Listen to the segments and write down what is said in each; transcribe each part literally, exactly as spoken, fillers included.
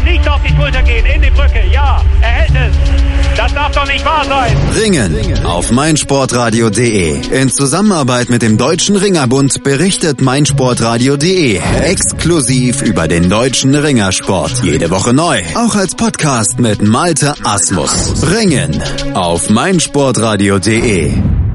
nicht auf die Schulter gehen, in die Brücke, ja, er hält es. Das darf doch nicht wahr sein. Ringen auf meinsportradio punkt de. In Zusammenarbeit mit dem Deutschen Ringerbund berichtet meinsportradio punkt de exklusiv über den deutschen Ringersport. Jede Woche neu, auch als Podcast mit Malte Asmus. Ringen auf meinsportradio punkt de.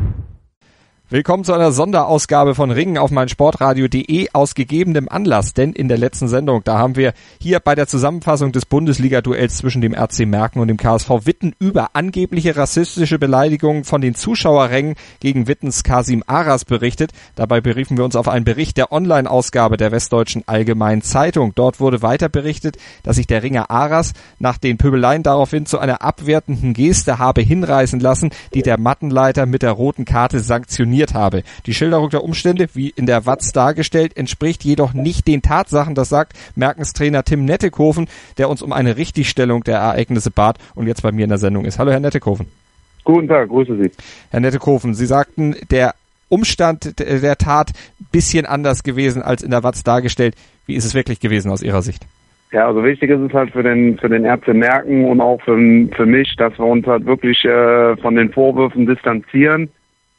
Willkommen zu einer Sonderausgabe von Ringen auf meinsportradio punkt de aus gegebenem Anlass, denn in der letzten Sendung, da haben wir hier bei der Zusammenfassung des Bundesliga-Duells zwischen dem R C Merken und dem K S V Witten über angebliche rassistische Beleidigungen von den Zuschauerrängen gegen Wittens Kasim Aras berichtet. Dabei beriefen wir uns auf einen Bericht der Online-Ausgabe der Westdeutschen Allgemeinen Zeitung. Dort wurde weiter berichtet, dass sich der Ringer Aras nach den Pöbeleien daraufhin zu einer abwertenden Geste habe hinreißen lassen, die der Mattenleiter mit der roten Karte sanktioniert habe. Die Schilderung der Umstände, wie in der Watz dargestellt, entspricht jedoch nicht den Tatsachen. Das sagt Merkenstrainer Tim Nettekoven, der uns um eine Richtigstellung der Ereignisse bat und jetzt bei mir in der Sendung ist. Hallo Herr Nettekoven. Guten Tag, grüße Sie. Herr Nettekoven, Sie sagten, der Umstand der Tat bisschen anders gewesen als in der Watz dargestellt. Wie ist es wirklich gewesen aus Ihrer Sicht? Ja, also wichtig ist es halt für den für den R C Merken und auch für, für mich, dass wir uns halt wirklich äh, von den Vorwürfen distanzieren.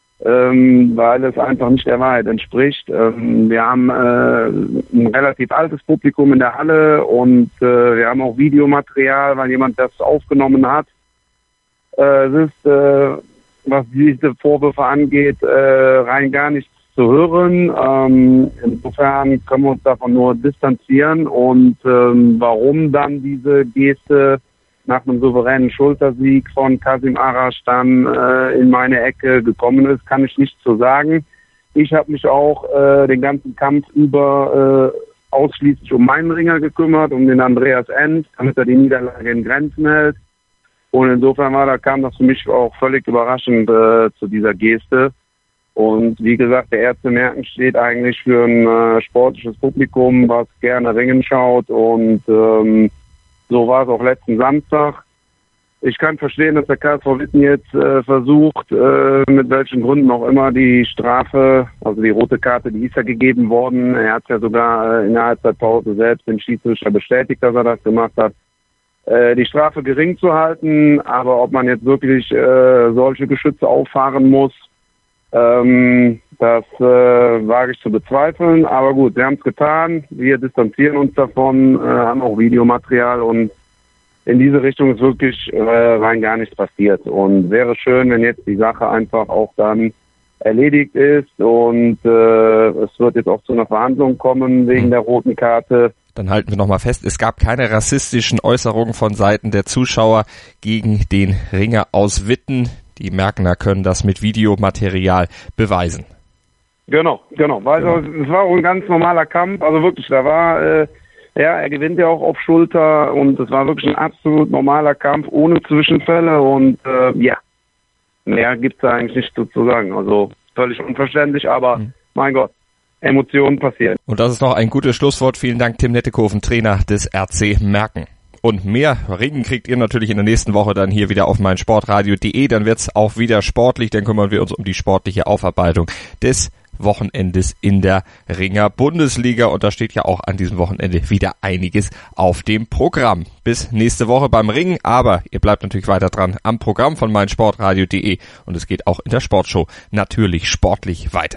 Ähm, weil es einfach nicht der Wahrheit entspricht. Ähm, wir haben äh, ein relativ altes Publikum in der Halle und äh, wir haben auch Videomaterial, weil jemand das aufgenommen hat. Äh, es ist, äh, was diese Vorwürfe angeht, äh, rein gar nichts zu hören. Ähm, insofern können wir uns davon nur distanzieren und ähm, warum dann diese Geste nach einem souveränen Schultersieg von Kasim Aras dann äh, in meine Ecke gekommen ist, kann ich nicht so sagen. Ich habe mich auch äh, den ganzen Kampf über äh, ausschließlich um meinen Ringer gekümmert, um den Andreas End, damit er die Niederlage in Grenzen hält. Und insofern war, da kam das für mich auch völlig überraschend äh, zu dieser Geste. Und wie gesagt, der R C Merken steht eigentlich für ein äh, sportliches Publikum, was gerne Ringen schaut und ähm, so war es auch letzten Samstag. Ich kann verstehen, dass der K S V Witten jetzt äh, versucht, äh, mit welchen Gründen auch immer, die Strafe, also die rote Karte, die ist ja gegeben worden. Er hat ja sogar äh, in der Halbzeitpause selbst den Schiedsrichter bestätigt, dass er das gemacht hat, äh, die Strafe gering zu halten. Aber ob man jetzt wirklich äh, solche Geschütze auffahren muss, ähm, das äh, wage ich zu bezweifeln. Aber gut, wir haben es getan. Wir distanzieren uns davon, äh, haben auch Videomaterial und in diese Richtung ist wirklich äh, rein gar nichts passiert. Und wäre schön, wenn jetzt die Sache einfach auch dann erledigt ist und äh, es wird jetzt auch zu einer Verhandlung kommen wegen der roten Karte. Dann halten wir nochmal fest, es gab keine rassistischen Äußerungen von Seiten der Zuschauer gegen den Ringer aus Witten. Die Merkener können das mit Videomaterial beweisen. Genau, genau. Weil genau. Es war auch ein ganz normaler Kampf. Also wirklich, da war, äh, ja, er gewinnt ja auch auf Schulter und es war wirklich ein absolut normaler Kampf ohne Zwischenfälle und äh, ja, mehr gibt's da eigentlich nicht zu sagen. Also völlig unverständlich, aber mhm. mein Gott, Emotionen passieren. Und das ist noch ein gutes Schlusswort. Vielen Dank, Tim Nettekoven, Trainer des R C Merken. Und mehr Ringen kriegt ihr natürlich in der nächsten Woche dann hier wieder auf meinsportradio punkt de. Dann wird's auch wieder sportlich. Dann kümmern wir uns um die sportliche Aufarbeitung des Wochenendes in der Ringer Bundesliga. Und da steht ja auch an diesem Wochenende wieder einiges auf dem Programm. Bis nächste Woche beim Ringen. Aber ihr bleibt natürlich weiter dran am Programm von meinsportradio punkt de. Und es geht auch in der Sportshow natürlich sportlich weiter.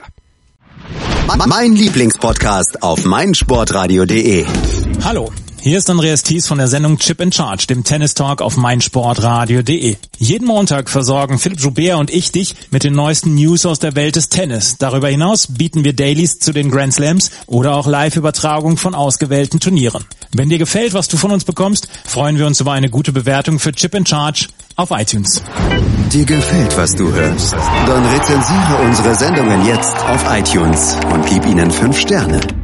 Mein Lieblingspodcast auf meinsportradio punkt de. Hallo. Hier ist Andreas Thies von der Sendung Chip in Charge, dem Tennis-Talk auf meinsportradio punkt de. Jeden Montag versorgen Philipp Joubert und ich dich mit den neuesten News aus der Welt des Tennis. Darüber hinaus bieten wir Dailies zu den Grand Slams oder auch Live-Übertragung von ausgewählten Turnieren. Wenn dir gefällt, was du von uns bekommst, freuen wir uns über eine gute Bewertung für Chip in Charge auf iTunes. Dir gefällt, was du hörst? Dann rezensiere unsere Sendungen jetzt auf iTunes und gib ihnen fünf Sterne.